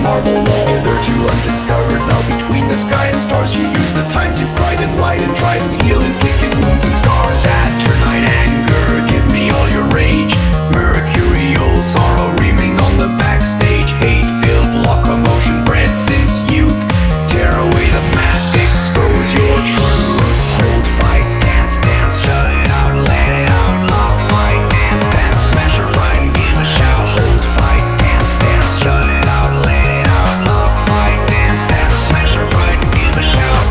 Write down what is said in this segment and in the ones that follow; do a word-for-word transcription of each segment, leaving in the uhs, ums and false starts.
jagged marble wall. Hitherto undiscovered, now between the sky and stars, you use the time to cried and lied and tried and heal inflicted wounds and scars. Saturnine anger, give me all your rage. Mercurial sorrow remains on the backstage. Hate-filled locomotion bred since youth. Tear away the mask, expose your truth. Hold, fight, dance, dance, shut it out, let it out. Lock, fight, dance, dance, smash her right and give a shout. Hold, fight, dance, dance, shut it out, let it out. Lock, fight, dance, dance, smash her right and give a shout.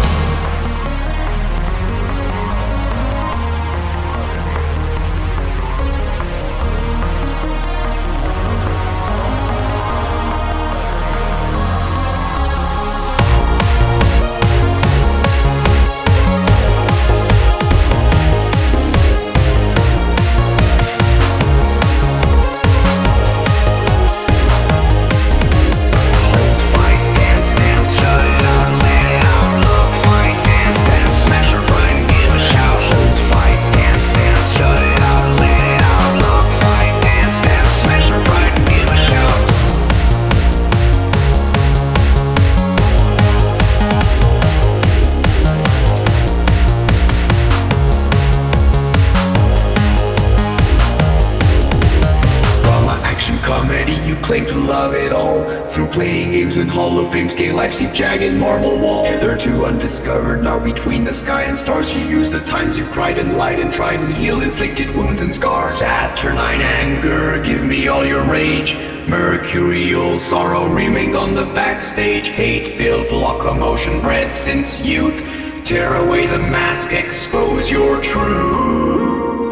Comedy, you claim to love it all. Through playing games in Hall of Fame's gay life, see jagged marble wall. Hitherto undiscovered, now between the sky and stars, you use the times you've cried and lied and tried and healed inflicted wounds and scars. Saturnine anger, give me all your rage. Mercurial sorrow remains on the backstage. Hate-filled locomotion bred since youth. Tear away the mask, expose your truth.